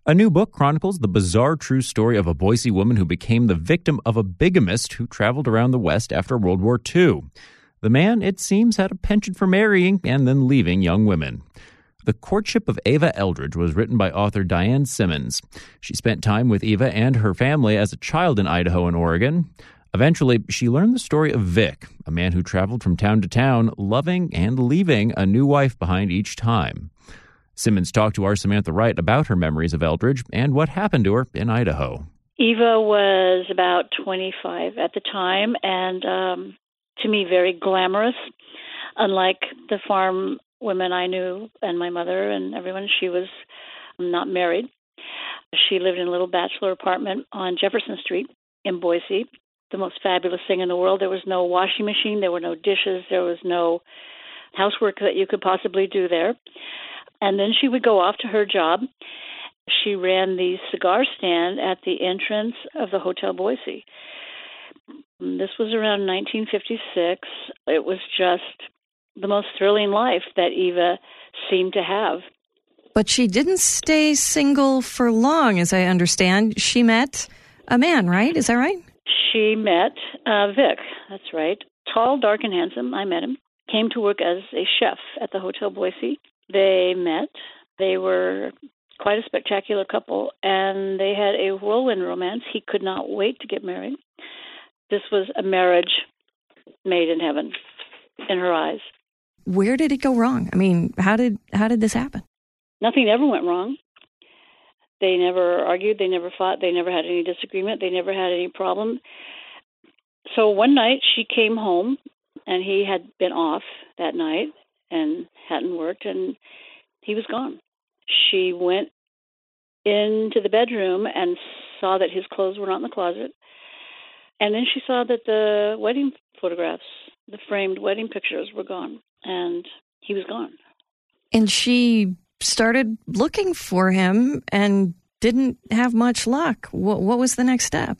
A new book chronicles the bizarre true story of a Boise woman who became the victim of a bigamist who traveled around the West after World War II. The man, it seems, had a penchant for marrying and then leaving young women. The Courtship of Ava Eldridge was written by author Diane Simmons. She spent time with Eva and her family as a child in Idaho and Oregon. Eventually, she learned the story of Vic, a man who traveled from town to town, loving and leaving a new wife behind each time. Simmons talked to our Samantha Wright about her memories of Eldridge and what happened to her in Idaho. Eva was about 25 at the time, and to me, very glamorous. Unlike the farm women I knew and my mother and everyone, she was not married. She lived in a little bachelor apartment on Jefferson Street in Boise. The most fabulous thing in the world. There was no washing machine. There were no dishes. There was no housework that you could possibly do there. And then she would go off to her job. She ran the cigar stand at the entrance of the Hotel Boise. This was around 1956. It was just the most thrilling life that Eva seemed to have. But she didn't stay single for long, as I understand. She met a man, right? Is that right? She met Vic. That's right. Tall, dark, and handsome. I met him. Came to work as a chef at the Hotel Boise. They met. They were quite a spectacular couple, and they had a whirlwind romance. He could not wait to get married. This was a marriage made in heaven, in her eyes. Where did it go wrong? I mean, how did this happen? Nothing ever went wrong. They never argued. They never fought. They never had any disagreement. They never had any problem. So one night she came home, and he had been off that night and hadn't worked, and he was gone. She went into the bedroom and saw that his clothes were not in the closet. And then she saw that the wedding photographs, the framed wedding pictures, were gone, and he was gone. And she started looking for him and didn't have much luck. What was the next step?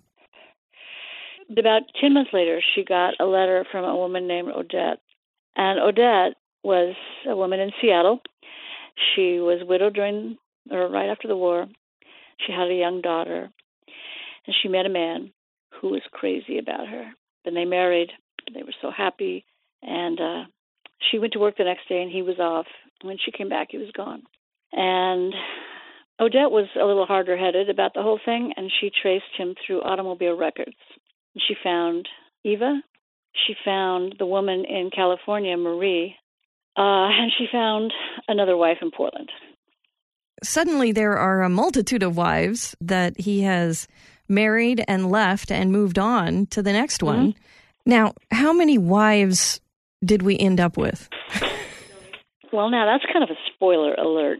About 10 months later, she got a letter from a woman named Odette. And Odette was a woman in Seattle. She was widowed right after the war. She had a young daughter. And she met a man who was crazy about her. Then they married. They were so happy. And she went to work the next day, and he was off. When she came back, he was gone. And Odette was a little harder-headed about the whole thing, and she traced him through automobile records. She found Eva. She found the woman in California, Marie. And she found another wife in Portland. Suddenly, there are a multitude of wives that he has married and left and moved on to the next one. Now, how many wives did we end up with? Well, now that's kind of a spoiler alert.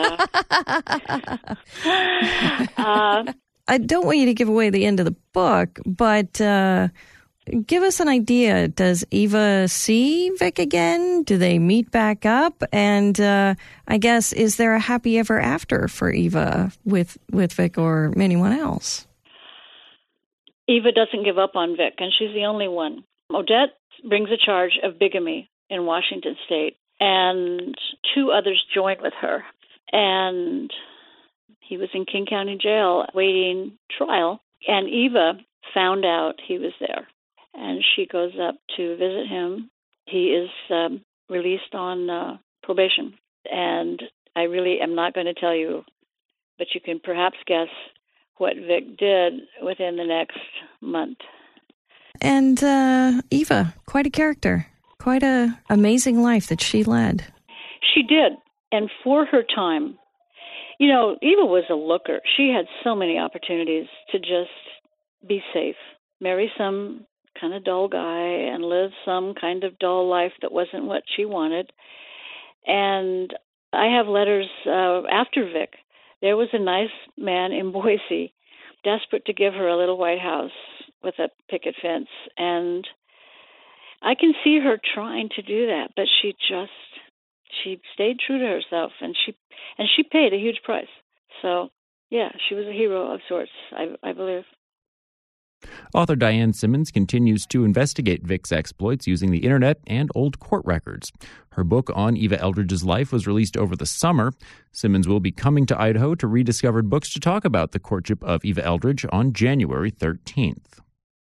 I don't want you to give away the end of the book, but give us an idea. Does Eva see Vic again? Do they meet back up? And I guess, is there a happy ever after for Eva with Vic or anyone else? Eva doesn't give up on Vic, and she's the only one. Odette brings a charge of bigamy in Washington State, and two others joined with her. And he was in King County Jail waiting trial, and Eva found out he was there. And she goes up to visit him. He is released on probation. And I really am not going to tell you, but you can perhaps guess what Vic did within the next month. And Eva, quite a character, quite an amazing life that she led. She did. And for her time, you know, Eva was a looker. She had so many opportunities to just be safe, marry some kind of dull guy and live some kind of dull life that wasn't what she wanted. And I have letters after Vic. There was a nice man in Boise, desperate to give her a little white house with a picket fence. And I can see her trying to do that, but she stayed true to herself, and she paid a huge price. So, yeah, she was a hero of sorts, I believe. Author Diane Simmons continues to investigate Vic's exploits using the internet and old court records. Her book on Eva Eldridge's life was released over the summer. Simmons will be coming to Idaho to Rediscovered Books to talk about the courtship of Eva Eldridge on January 13th.